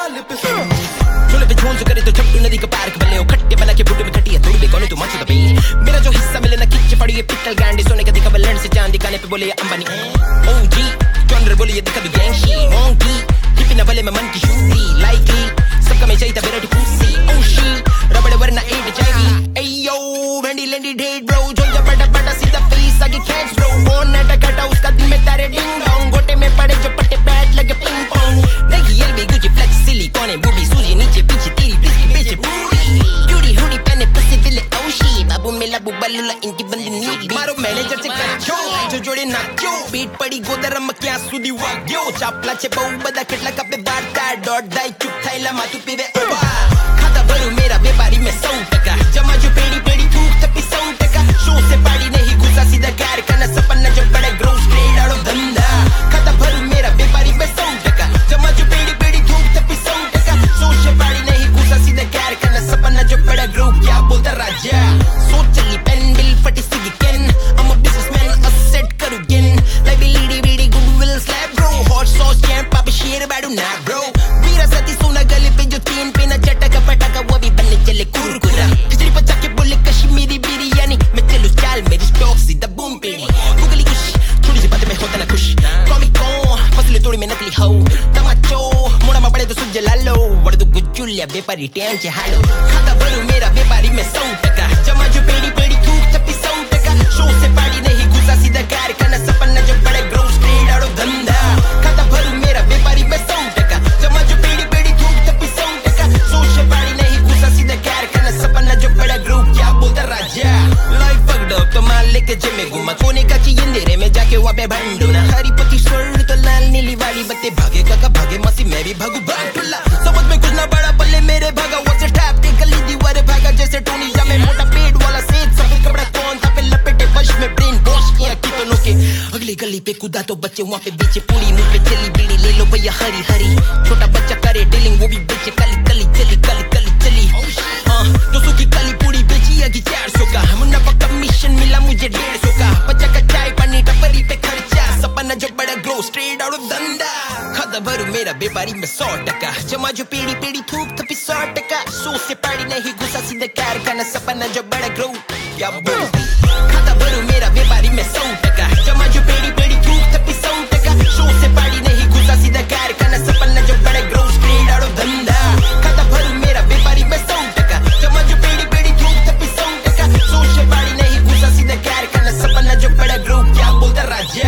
चलो पे झोल जो करे तो छप्पू नदी का पार्क बल्ले हो खट्टे बना के बुड्ढे में खटिया थोड़ी बेकोने तो मच दबे मेरा जो हिस्सा मिले ना किच्चे पड़ी ये पिक्चल गांडी सोने का दिखा बल्लड़ से चांदी काने पे बोले ये अंबानी ओजी जॉनर बोले ये दिखा भी गैंगशी मोंकी हिपी ना भले मैं मन की शूटी लाइकली सबका मैं चाहिए वेराइटी पूसी ओशी रबड़ वरना एट चाहिए एयो वेंडी लेंडी डेट ब्रो जो जब बड़ा बड़ा सीधा फेस आगे कैच ब्रो वो नेटा कटा उसका दिल में तारे डिंग डोंग गोटे में पड़े जो पट्टे बैट लगे पिंग पोंग नहीं ये भी गुची फ्लेक्स सिली कोने बूबी सूजी नीचे पीछे तेरी बिस्की बेचे पूरी ब्यूटी हुडी पहने पसे दिले ओशी बाबू मेला बुबलुला इनकी बंदी नीडी मारो मैनेजर से कचो जो जोड़े नाचो बीट पड़ी गोदर क्या सुदी वाग्यो चापला चे बहु बदा खटला कपे बारता डॉट दाई चुप थाईला मातु पीवे ओबा खाता भरू मेरा व्यापारी में 100% जमा जो पेड़ी पेड़ी थूक तपी 100% शो से पाड़ी नहीं घुसा सीधा कार करना सपना जो बड़ा ग्रो स्ट्रेट आउट ऑफ धंधा खाता भरू मेरा व्यापारी में 100% जमा जो पेड़ी पेड़ी थूक तपी 100% शो से पाड़ी नहीं घुसा सीधा कार करना सपना जो बड़ा ग्रो क्या बोलता राजा सोच चली पेंडल फटी सीधी केन I'm a businessman asset करू गेन लाइबिलिटी बीडी goodwill slap bro hot sauce camp पापा शेर बाडू ना ब्रो मेरा साथी सोना गले पे जो तीन पे ना चटका पटका वो भी बनने चले कुरकुरा खिचड़ी पचा के बोले कश्मीरी बिरयानी मैं चलूं चाल मेरी स्टॉक सीधा बूम पेड़ी गुगली कुछ थोड़ी सी बातें में होता ना खुश कॉमिक कौन फसले थोड़ी में नकली हो तमाचो मोड़ा में पड़े तो सुझ जला लो बड़े तो गुच्चुलिया बेपारी टैंक चे हालो खाता भरू मेरा बेपारी में 100% जमा जो पेड़ी पेड़ी थूक तपी 100% शो से पाड़ी नहीं घुसा सीधा कार करना सपना जो बड़े ग्रो स्ट्रेट आउट ऑफ धंधा खाता भरू मेरा बेपारी में 100% जमा जो पेड़ी पेड़ी थूक तपी 100% शो से पाड़ी नहीं घुसा सीधा कार करना सपना जो बड़ा ग्रो क्या बोलता राजा लाइफ फक्ड अप तो माल लेके जिम में घूमा कोने का चाहिए अंधेरे में जाके वहाँ पे भंडूना हरी पत्ती स्वर्ग तो लाल नीली वाली बत्ते भागे काका भागे मसी मैं भी भागू बाटुल्ला समझ में कुछ ना बड़ा पल्ले मेरे भागा वैसे टैप के गली दीवारे भागा जैसे टोनी जा में मोटा पेट वाला सेठ सफेद कपड़ा कौन था पे लपेटे वश में ब्रेन वॉश किया कितनों के अगली गली पे कूदा तो बच्चे वहाँ पे बेचे पूरी मुंह पे चली बीड़ी ले लो भैया हरी हरी छोटा बच्चा करे डीलिंग वो भी बेचे कली कली चली कली कली चली हाँ 200 की कली पूरी बेची आगे 400 का मुनाफा कमीशन मिला मुझे 150 का बच्चा का चाय पानी टपरी पे खर्चा सपना जो बड़ा ग्रो स्ट्रेट आउट ऑफ धंधा खाता भरू मेरा व्यापारी में 100% जमा जो पेड़ी पेड़ी थूक तपी 100% सो से पाड़ी नहीं घुसा सीधा कार करना सपना जो बड़ा ग्रो क्या बोल खाता भरू मेरा व्यापारी में 100% जमा जो पेड़ी पेड़ी थूक तपी 100% सो से पाड़ी नहीं घुसा सीधा कार करना सपना जो बड़ा ग्रो स्ट्रेट आउट ऑफ धंधा खाता भरू मेरा व्यापारी में 100% जमा जो पेड़ी पेड़ी थूक तपी 100% सो से पाड़ी नहीं घुसा सीधा कार करना सपना जो बड़ा ग्रो क्या बोलता राजा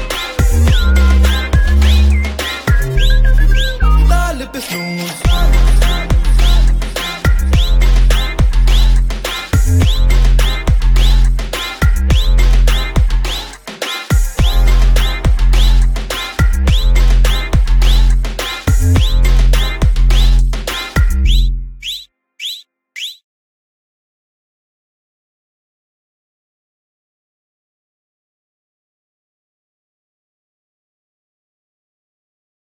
Dale, pe snooze.